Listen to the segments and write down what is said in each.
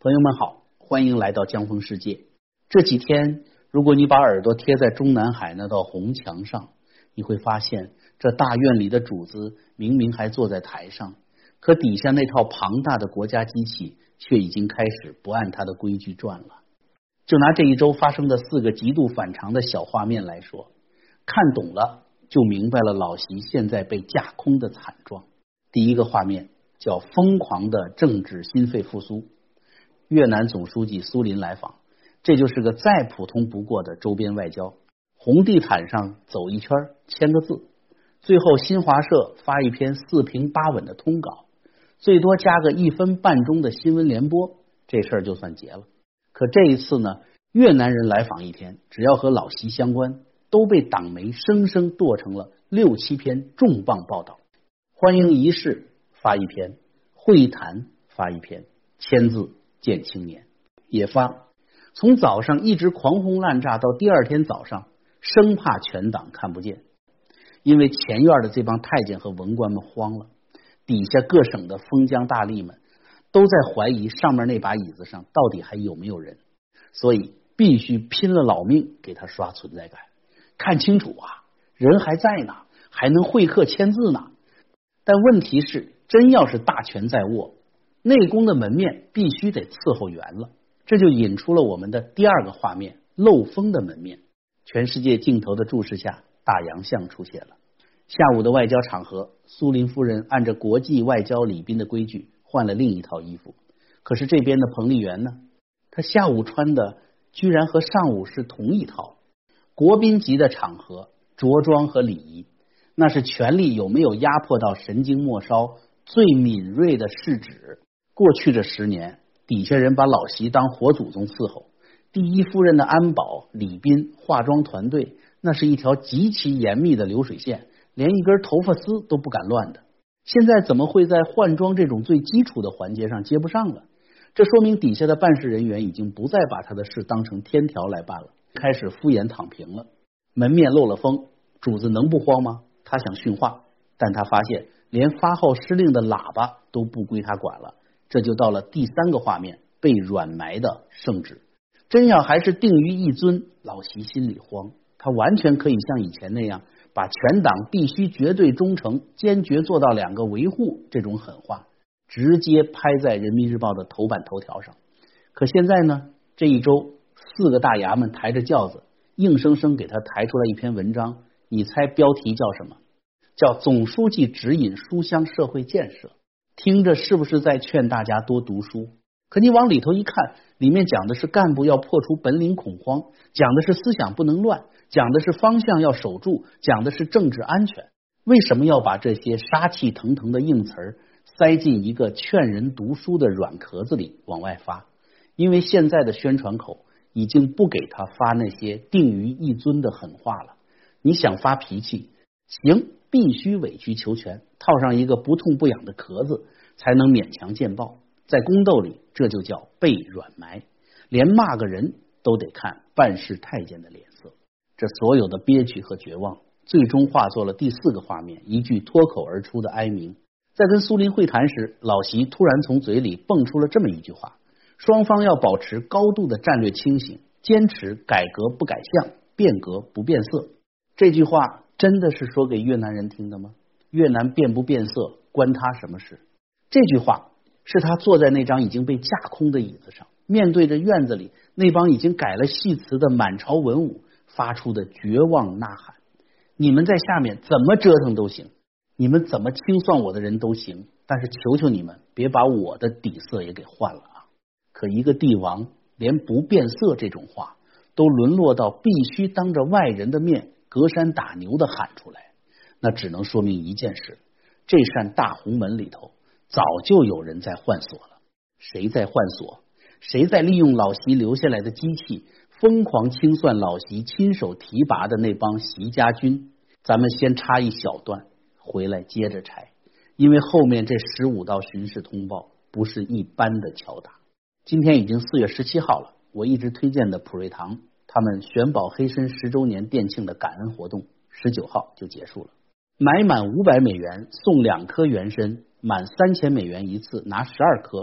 朋友们好，欢迎来到江峰世界。这几天，如果你把耳朵贴在中南海那道红墙上，你会发现这大院里的主子明明还坐在台上，可底下那套庞大的国家机器却已经开始不按它的规矩转了。就拿这一周发生的4个极度反常的小画面来说，看懂了就明白了老习现在被架空的惨状。第一个画面叫疯狂的政治心肺复苏。越南总书记苏林来访，这就是个再普通不过的周边外交。红地毯上走一圈，签个字，最后新华社发一篇4平8稳的通稿，最多加个1分半钟的新闻联播，这事儿就算结了。可这一次呢，越南人来访一天，只要和老习相关，都被党媒生生剁成了6、7篇重磅报道。欢迎仪式发一篇，会谈发一篇，签字见青年也发。从早上一直狂轰滥炸到第二天早上，生怕全党看不见。因为前院的这帮太监和文官们慌了，底下各省的封疆大吏们都在怀疑上面那把椅子上到底还有没有人，所以必须拼了老命给他刷存在感。看清楚啊，人还在呢，还能会客签字呢。但问题是，真要是大权在握，内宫的门面必须得伺候圆了。这就引出了我们的第二个画面，漏风的门面。全世界镜头的注视下，大洋相出现了。下午的外交场合，苏林夫人按照国际外交礼宾的规矩换了另一套衣服，可是这边的彭丽媛呢，她下午穿的居然和上午是同一套。国宾级的场合，着装和礼仪，那是权力有没有压迫到神经末梢最敏锐的试纸。过去这10年，底下人把老习当活祖宗伺候，第一夫人的安保、礼宾、化妆团队，那是一条极其严密的流水线，连一根头发丝都不敢乱的。现在怎么会在换装这种最基础的环节上接不上了？这说明底下的办事人员已经不再把他的事当成天条来办了，开始敷衍躺平了。门面漏了风，主子能不慌吗？他想训话，但他发现连发号施令的喇叭都不归他管了。这就到了第3个画面，被软埋的圣旨。真要还是定于一尊，老习心里慌。他完全可以像以前那样，把全党必须绝对忠诚，坚决做到2个维护这种狠话直接拍在人民日报的头版头条上。可现在呢，这一周4个大衙门抬着轿子，硬生生给他抬出来一篇文章，你猜标题叫什么？叫总书记指引书香社会建设。听着是不是在劝大家多读书？可你往里头一看，里面讲的是干部要破除本领恐慌，讲的是思想不能乱，讲的是方向要守住，讲的是政治安全。为什么要把这些杀气腾腾的硬词儿塞进一个劝人读书的软壳子里往外发？因为现在的宣传口已经不给他发那些定于一尊的狠话了。你想发脾气，行，必须委曲求全，套上一个不痛不痒的壳子，才能勉强见报。在宫斗里，这就叫被软埋，连骂个人都得看办事太监的脸色。这所有的憋屈和绝望，最终化作了第4个画面，一句脱口而出的哀鸣。在跟苏林会谈时，老习突然从嘴里蹦出了这么一句话：双方要保持高度的战略清醒，坚持改革不改向，变革不变色。这句话真的是说给越南人听的吗？越南变不变色关他什么事？这句话是他坐在那张已经被架空的椅子上，面对着院子里那帮已经改了戏词的满朝文武发出的绝望呐喊。你们在下面怎么折腾都行，你们怎么清算我的人都行，但是求求你们别把我的底色也给换了啊！可一个帝王连不变色这种话都沦落到必须当着外人的面隔山打牛的喊出来，那只能说明一件事，这扇大红门里头早就有人在换锁了。谁在换锁？谁在利用老习留下来的机器疯狂清算老习亲手提拔的那帮习家军？咱们先插一小段，回来接着拆，因为后面这15道巡视通报不是一般的敲打。今天已经4月17号了，我一直推荐的普瑞堂他们选保黑参10周年店庆的感恩活动19号就结束了。买满500美元送2颗原参，满3000美元一次拿12颗，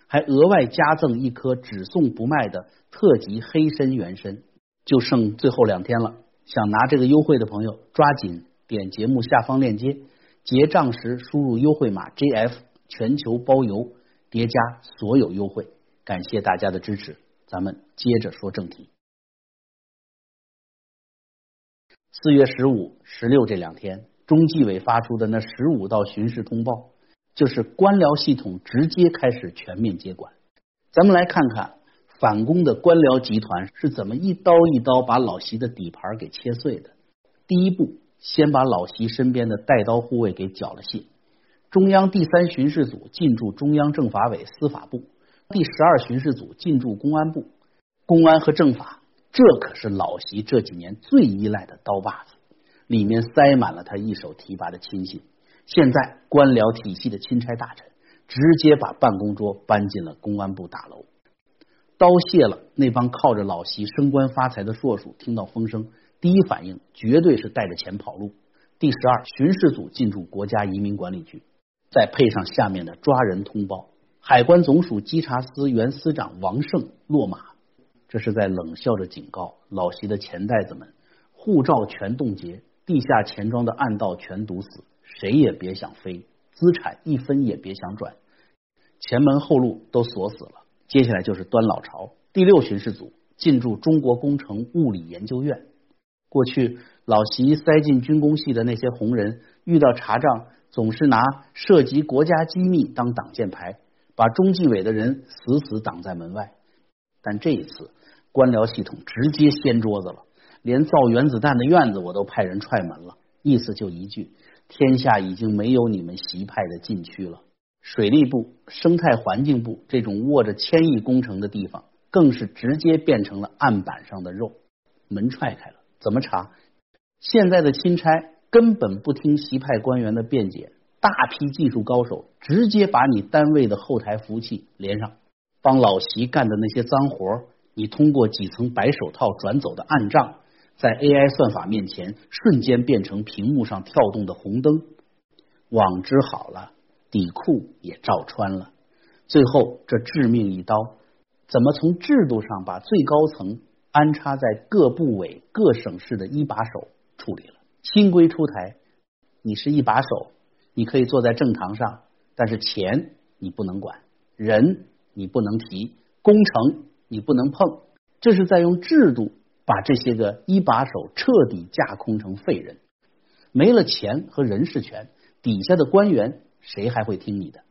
还额外加赠一颗只送不卖的特级黑参原参。就剩最后2天了，想拿这个优惠的朋友抓紧点节目下方链接，结账时输入优惠码 JF， 全球包邮，叠加所有优惠。感谢大家的支持，咱们接着说正题。4月15、16这2天，中纪委发出的那15道巡视通报，就是官僚系统直接开始全面接管。咱们来看看反攻的官僚集团是怎么一刀一刀把老习的底盘给切碎的。第一步，先把老习身边的带刀护卫给缴了械。中央第3巡视组进驻中央政法委司法部，第12巡视组进驻公安部。公安和政法，这可是老习这几年最依赖的刀把子，里面塞满了他一手提拔的亲信。现在官僚体系的钦差大臣直接把办公桌搬进了公安部大楼。刀卸了，那帮靠着老习升官发财的硕鼠听到风声，第一反应绝对是带着钱跑路。第12巡视组进驻国家移民管理局，再配上下面的抓人通报，海关总署稽查司原司长王胜落马，这是在冷笑着警告老习的钱袋子们，护照全冻结，地下钱庄的暗道全堵死，谁也别想飞，资产一分也别想转，前门后路都锁死了。接下来就是端老巢。第6巡视组进驻中国工程物理研究院。过去老习塞进军工系的那些红人，遇到查账总是拿涉及国家机密当挡箭牌，把中纪委的人死死挡在门外。但这一次官僚系统直接掀桌子了，连造原子弹的院子我都派人踹门了，意思就一句，天下已经没有你们习派的禁区了。水利部、生态环境部这种握着千亿工程的地方，更是直接变成了案板上的肉。门踹开了，怎么查？现在的钦差根本不听习派官员的辩解，大批技术高手直接把你单位的后台服务器连上，帮老习干的那些脏活，你通过几层白手套转走的暗账，在 AI 算法面前瞬间变成屏幕上跳动的红灯。网织好了，底裤也照穿了，最后这致命一刀，怎么从制度上把最高层安插在各部委各省市的一把手处理了？新规出台，你是一把手，你可以坐在正堂上，但是钱你不能管，人你不能提，工程你不能碰，这是在用制度把这些个一把手彻底架空成废人。没了钱和人事权，底下的官员谁还会听你的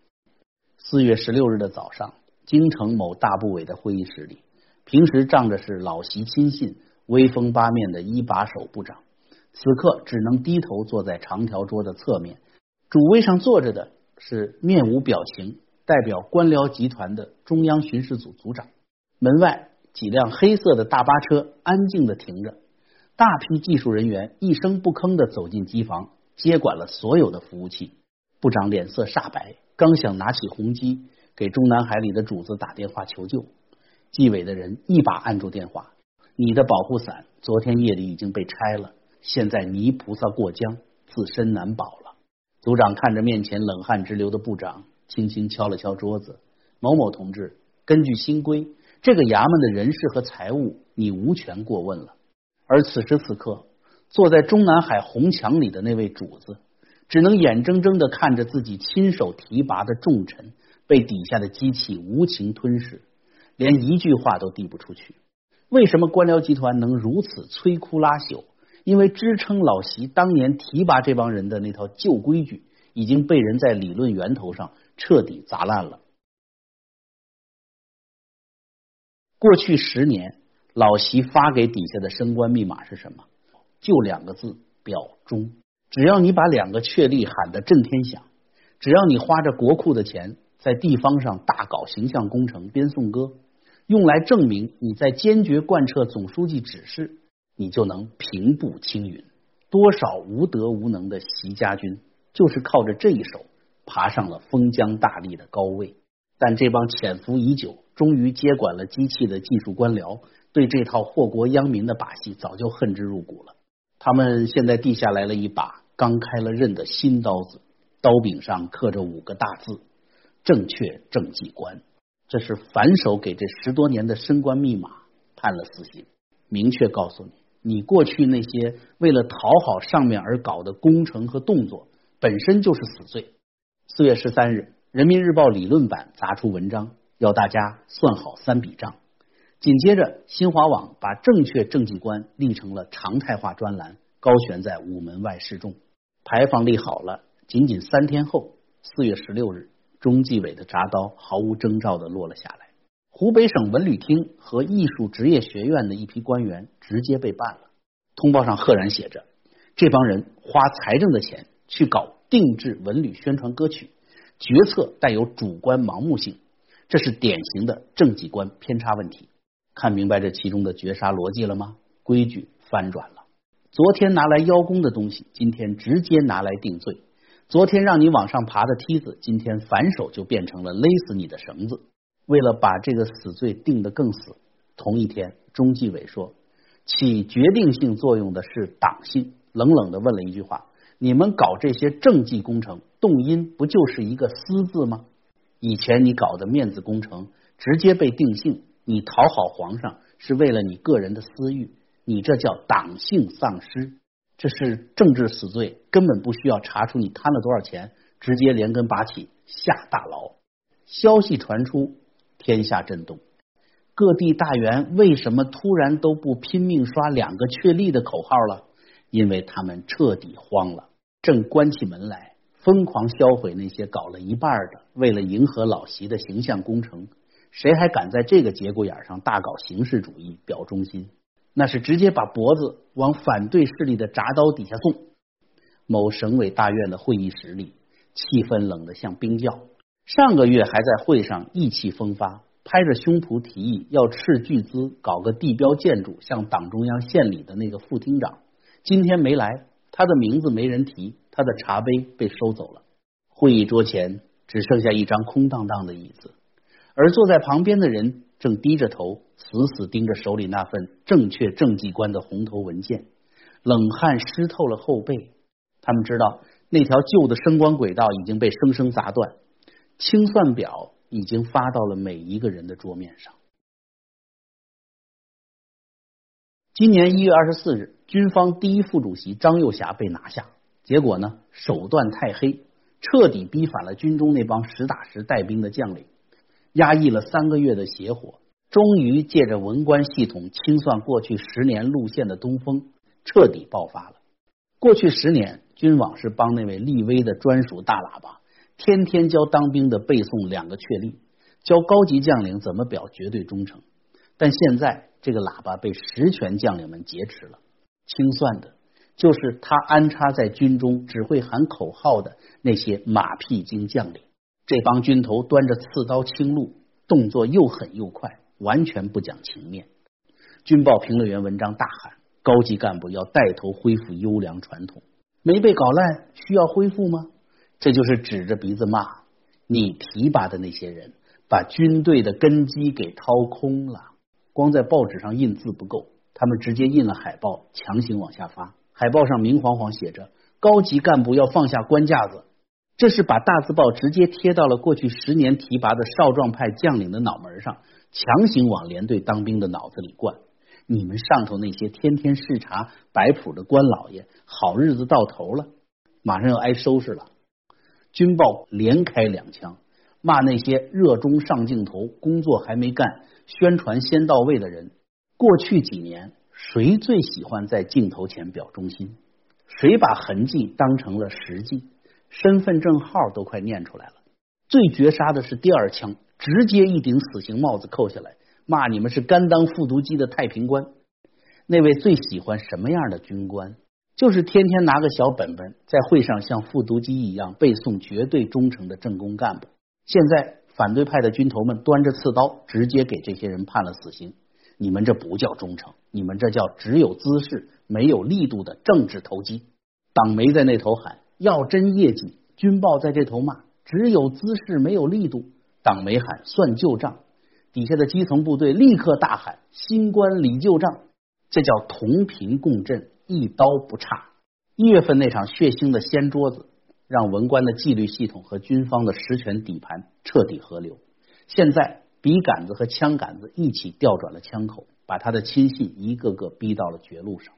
？4月16日的早上，京城某大部委的会议室里，平时仗着是老习亲信，威风八面的一把手部长，此刻只能低头坐在长条桌的侧面，主位上坐着的是面无表情代表官僚集团的中央巡视组组长。门外几辆黑色的大巴车安静地停着，大批技术人员一声不吭地走进机房，接管了所有的服务器。部长脸色煞白，刚想拿起红机给中南海里的主子打电话求救，纪委的人一把按住电话，你的保护伞昨天夜里已经被拆了，现在泥菩萨过江，自身难保了。组长看着面前冷汗直流的部长，轻轻敲了敲桌子，某某同志，根据新规，这个衙门的人事和财务你无权过问了。而此时此刻坐在中南海红墙里的那位主子，只能眼睁睁地看着自己亲手提拔的重臣被底下的机器无情吞噬，连一句话都递不出去。为什么官僚集团能如此摧枯拉朽？因为支撑老习当年提拔这帮人的那套旧规矩已经被人在理论源头上彻底砸烂了。过去10年，老习发给底下的升官密码是什么？就2个字，表忠。只要你把2个确立喊得震天响，只要你花着国库的钱在地方上大搞形象工程编颂歌，用来证明你在坚决贯彻总书记指示，你就能平步青云。多少无德无能的习家军就是靠着这一手爬上了封疆大吏的高位。但这帮潜伏已久终于接管了机器的技术官僚，对这套祸国殃民的把戏早就恨之入骨了。他们现在递下来了一把刚开了刃的新刀子，刀柄上刻着5个大字：正确政绩观。 这是反手给这10多年的升官密码判了死刑，明确告诉你，你过去那些为了讨好上面而搞的工程和动作本身就是死罪。4月13日，人民日报理论版砸出文章，要大家算好3笔账。紧接着，新华网把正确政绩观立成了常态化专栏，高悬在午门外示众。牌坊立好了，仅仅3天后，4月16日，中纪委的铡刀毫无征兆地落了下来。湖北省文旅厅和艺术职业学院的一批官员直接被办了。通报上赫然写着，这帮人花财政的钱去搞定制文旅宣传歌曲，决策带有主观盲目性，这是典型的政绩观偏差问题。看明白这其中的绝杀逻辑了吗？规矩翻转了，昨天拿来邀功的东西，今天直接拿来定罪；昨天让你往上爬的梯子，今天反手就变成了勒死你的绳子。为了把这个死罪定得更死，同一天，中纪委说，起决定性作用的是党性，冷冷地问了一句话：你们搞这些政绩工程，动因不就是一个私字吗？以前你搞的面子工程直接被定性，你讨好皇上是为了你个人的私欲，你这叫党性丧失，这是政治死罪，根本不需要查出你贪了多少钱，直接连根拔起下大牢。消息传出，天下震动，各地大员为什么突然都不拼命刷2个确立的口号了？因为他们彻底慌了，正关起门来疯狂销毁那些搞了一半的为了迎合老习的形象工程。谁还敢在这个节骨眼上大搞形式主义表忠心？那是直接把脖子往反对势力的铡刀底下送。某省委大院的会议室里，气氛冷得像冰窖。上个月还在会上意气风发，拍着胸脯提议要斥巨资搞个地标建筑向党中央献礼的那个副厅长，今天没来，他的名字没人提，他的茶杯被收走了。会议桌前只剩下一张空荡荡的椅子，而坐在旁边的人正低着头，死死盯着手里那份正确政绩观的红头文件，冷汗湿透了后背。他们知道那条旧的升官轨道已经被生生砸断，清算表已经发到了每一个人的桌面上。今年1月24日，军方第一副主席张又侠被拿下，结果呢，手段太黑，彻底逼反了军中那帮实打实带兵的将领，压抑了3个月的邪火，终于借着文官系统清算过去10年路线的东风彻底爆发了。过去10年，军网是帮那位立威的专属大喇叭，天天教当兵的背诵2个确立，教高级将领怎么表绝对忠诚。但现在这个喇叭被实权将领们劫持了，清算的就是他安插在军中只会喊口号的那些马屁精将领。这帮军头端着刺刀清路，动作又狠又快，完全不讲情面。军报评论员文章大喊，高级干部要带头恢复优良传统，没被搞烂需要恢复吗？这就是指着鼻子骂你提拔的那些人，把军队的根基给掏空了。光在报纸上印字不够，他们直接印了海报，强行往下发。海报上明晃晃写着高级干部要放下官架子，这是把大字报直接贴到了过去10年提拔的少壮派将领的脑门上，强行往连队当兵的脑子里灌。你们上头那些天天视察摆谱的官老爷，好日子到头了，马上要挨收拾了。军报连开2枪，骂那些热衷上镜头、工作还没干、宣传先到位的人。过去几年，谁最喜欢在镜头前表忠心？谁把痕迹当成了实际？身份证号都快念出来了。最绝杀的是第2枪，直接一顶死刑帽子扣下来，骂你们是甘当复读机的太平官。那位最喜欢什么样的军官？就是天天拿个小本本在会上像复读机一样背诵绝对忠诚的政工干部。现在反对派的军头们端着刺刀，直接给这些人判了死刑。你们这不叫忠诚，你们这叫只有姿势没有力度的政治投机。党媒在那头喊要真业绩，军报在这头骂只有姿势没有力度。党媒喊算旧账，底下的基层部队立刻大喊新官理旧账。这叫同频共振，一刀不差。1月份那场血腥的掀桌子，让文官的纪律系统和军方的实权底盘彻底合流。现在笔杆子和枪杆子一起调转了枪口，把他的亲信一个个逼到了绝路上。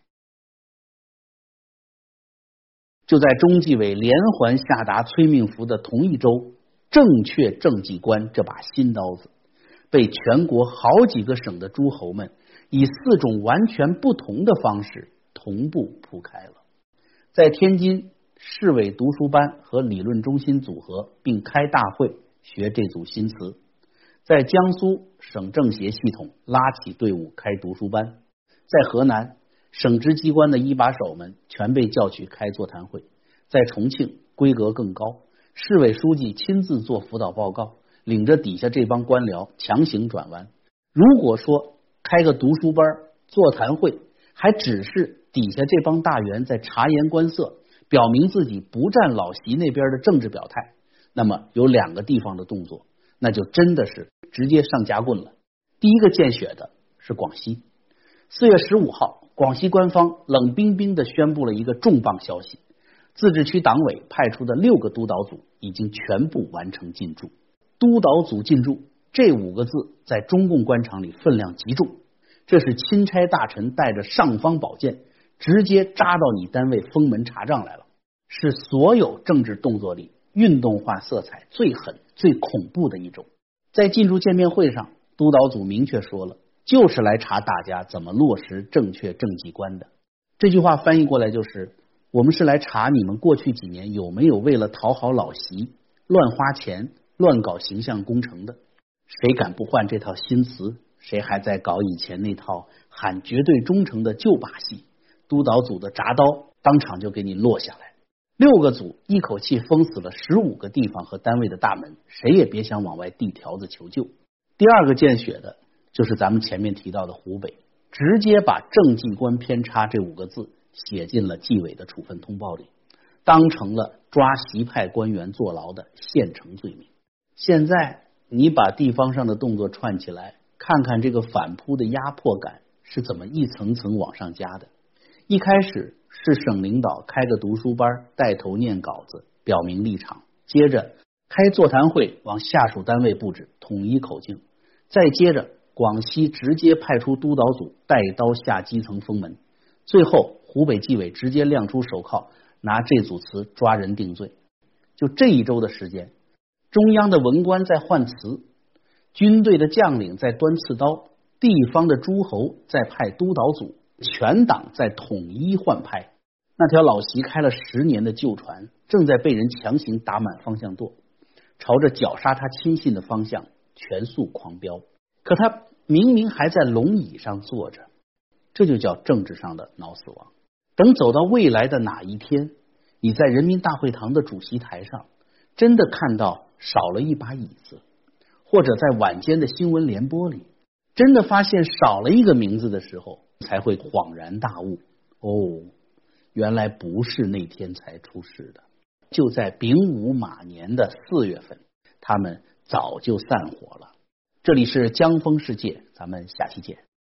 就在中纪委连环下达催命符的同一周，正确政绩观这把新刀子被全国好几个省的诸侯们以4种完全不同的方式同步铺开了。在天津，市委读书班和理论中心组合，并开大会学这组新词。在江苏，省政协系统拉起队伍开读书班。在河南，省直机关的一把手们全被叫去开座谈会。在重庆，规格更高，市委书记亲自做辅导报告，领着底下这帮官僚强行转弯。如果说开个读书班座谈会还只是底下这帮大员在察言观色，表明自己不站老习那边的政治表态，那么有2个地方的动作，那就真的是直接上夹棍了。第一个见血的是广西。4月15号，广西官方冷冰冰地宣布了一个重磅消息，自治区党委派出的6个督导组已经全部完成进驻。督导组进驻这5个字在中共官场里分量极重，这是钦差大臣带着尚方宝剑直接扎到你单位封门查账来了，是所有政治动作里运动化色彩最狠最恐怖的一种。在进驻见面会上，督导组明确说了，就是来查大家怎么落实正确政绩观的。这句话翻译过来就是，我们是来查你们过去几年有没有为了讨好老习乱花钱乱搞形象工程的。谁敢不换这套新词，谁还在搞以前那套喊绝对忠诚的旧把戏，督导组的铡刀当场就给你落下来。6个组一口气封死了15个地方和单位的大门，谁也别想往外递条子求救。第2个见血的就是咱们前面提到的湖北，直接把政绩观偏差这5个字写进了纪委的处分通报里，当成了抓习派官员坐牢的现成罪名。现在你把地方上的动作串起来，看看这个反扑的压迫感是怎么一层层往上加的。一开始是省领导开个读书班，带头念稿子表明立场，接着开座谈会往下属单位布置统一口径，再接着广西直接派出督导组带刀下基层封门，最后湖北纪委直接亮出手铐，拿这组词抓人定罪。就这一周的时间，中央的文官在换词，军队的将领在端刺刀，地方的诸侯在派督导组，全党在统一换派。那条老习开了10年的旧船正在被人强行打满方向舵，朝着绞杀他亲信的方向全速狂飙。可他明明还在龙椅上坐着，这就叫政治上的脑死亡。等走到未来的哪一天，你在人民大会堂的主席台上真的看到少了一把椅子，或者在晚间的新闻联播里真的发现少了一个名字的时候，才会恍然大悟，哦，原来不是那天才出事的，就在丙午马年的4月份，他们早就散伙了。这里是江风世界，咱们下期见。